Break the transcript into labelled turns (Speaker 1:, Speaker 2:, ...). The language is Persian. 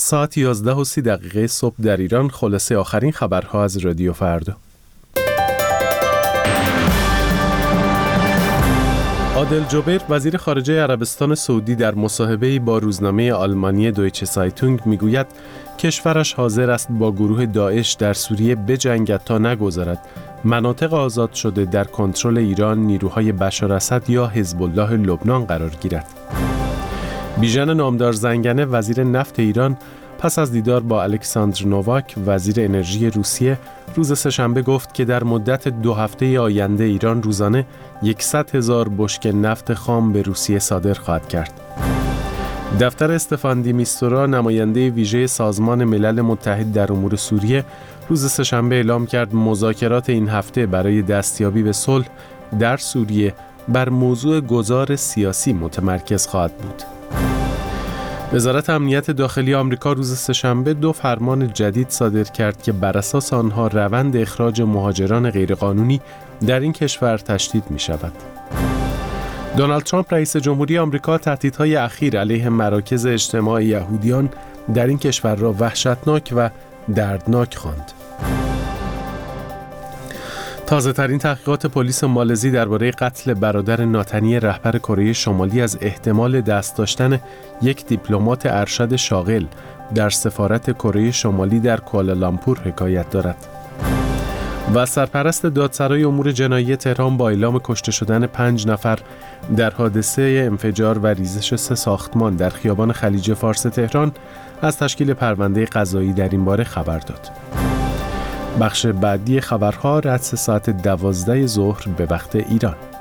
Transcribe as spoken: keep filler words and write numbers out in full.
Speaker 1: ساعت یازده و سی دقیقه صبح در ایران. خلاصه آخرین خبرها از رادیو فردا. عادل جبیر وزیر خارجه عربستان سعودی در مصاحبه‌ای با روزنامه آلمانی دویچه سایتونگ میگوید کشورش حاضر است با گروه داعش در سوریه بجنگد تا نگذارد مناطق آزاد شده در کنترل ایران، نیروهای بشار اسد یا حزب الله لبنان قرار گیرد. بیژن نامدار زنگنه وزیر نفت ایران پس از دیدار با الکساندر نوواک وزیر انرژی روسیه روز سه‌شنبه گفت که در مدت دو هفته آینده ایران روزانه صد هزار بشکه نفت خام به روسیه صادر خواهد کرد. دفتر استفان دی میستورا نماینده ویژه سازمان ملل متحد در امور سوریه روز سه‌شنبه اعلام کرد مذاکرات این هفته برای دستیابی به صلح در سوریه بر موضوع گذار سیاسی متمرکز خواهد بود. وزارت امنیت داخلی آمریکا روز سه‌شنبه دو فرمان جدید صادر کرد که بر اساس آنها روند اخراج مهاجران غیرقانونی در این کشور تشدید می شود. دونالد ترامپ رئیس جمهوری آمریکا تهدیدهای اخیر علیه مراکز اجتماع یهودیان در این کشور را وحشتناک و دردناک خواند. تازه ترین تحقیقات پلیس مالزی درباره قتل برادر ناتنی رهبر کره شمالی از احتمال دست داشتن یک دیپلمات ارشد شاغل در سفارت کره شمالی در کوالالامپور حکایت دارد. و سرپرست دادسرای امور جنایی تهران با اعلام کشته شدن پنج نفر در حادثه انفجار و ریزش سه ساختمان در خیابان خلیج فارس تهران از تشکیل پرونده قضایی در این باره خبر داد. بخش بعدی خبرها رأس ساعت دوازده ظهر به وقت ایران.